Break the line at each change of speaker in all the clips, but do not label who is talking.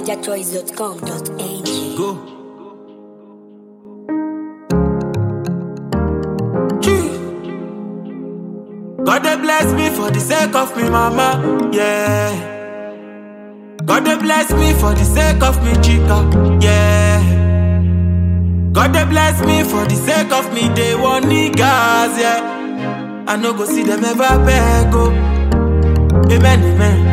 NigerChoice.com.ng.
Go. God they bless me for the sake of me mama, yeah. God they bless me for the sake of me chica, yeah. God they bless me for the sake of me day one niggas, yeah. I no go see them ever beg, oh. Amen, amen.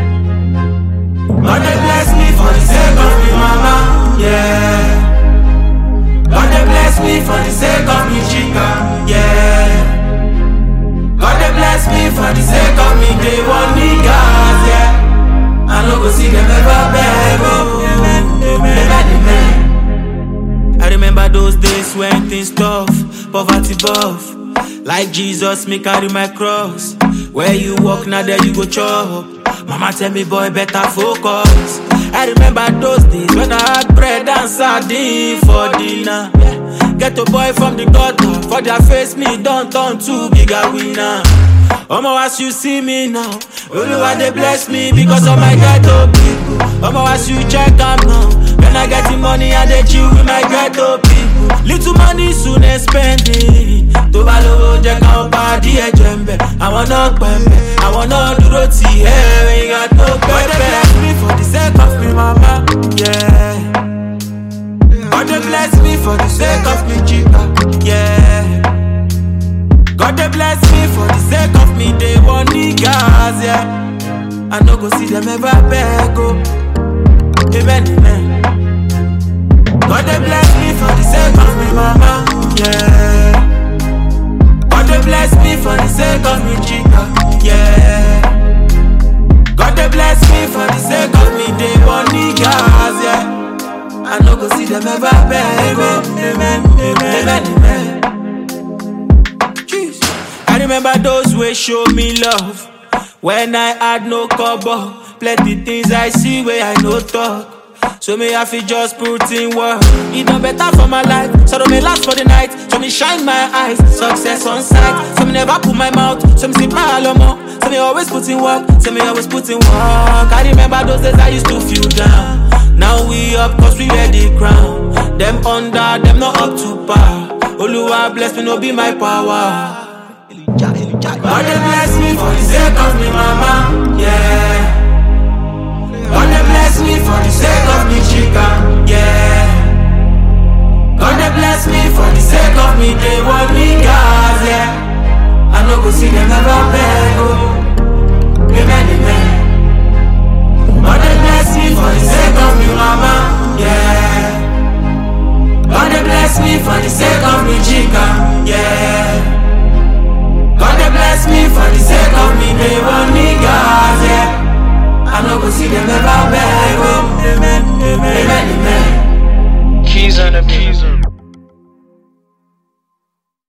God they bless me for the sake of me mama, yeah. God they bless me for the sake of me chica, yeah. God they bless me for the sake of me day one niggas, yeah. I no go see them ever beg, oh. Amen, amen. I remember those days when things tough, poverty buff. Like Jesus, me carry my cross. Where you walk, now there you go chop. Mama tell me, boy, better focus. I remember those days when I had bread and sardine for dinner. Get a boy from the gutter, for their face me don't turn to bigger winner. Omo, as you see me now, Oluwa they bless me because of my ghetto people. Omo, as you check am now, when I get the money I dey chill with my ghetto people. Little money soon spending. To balo je kan party e jembe. I wanna pembe, I wanna do roti. Hey, we got no pembe. God they bless me for the sake of me mama, yeah. God they bless me for the sake of me chica, yeah. God they bless me for the sake of me day one niggas, yeah. I no go see them ever beg, oh. Amen, amen. God they bless me for the sake of me mama, yeah. God they bless me for the sake of me chica, yeah. God they bless me for the sake of me day one niggas, yeah. I no go see them ever beg, oh. Amen, amen, amen. Jeez. I remember those who show me love when I had no cover. Plenty things I see where I no talk. So me have to just put in work. It done better for my life, so don't me last for the night. So me shine my eyes, success on sight. So me never put my mouth, so me sit my alomo. So me always put in work, so me always put in work. I remember those days I used to feel down. Now we up cause we wear the crown. Them under, them not up to par. Oluwa bless me, no be my power. God they bless me for the sake of me mama, yeah. God they bless me for the sake of me chica, yeah. God they bless me for the sake of me day one niggas, yeah. I no go see them ever beg, oh. Amen, amen. God they bless me for the sake of me mama, yeah. God they bless me for the sake of me chica, yeah. God they bless me for the sake of me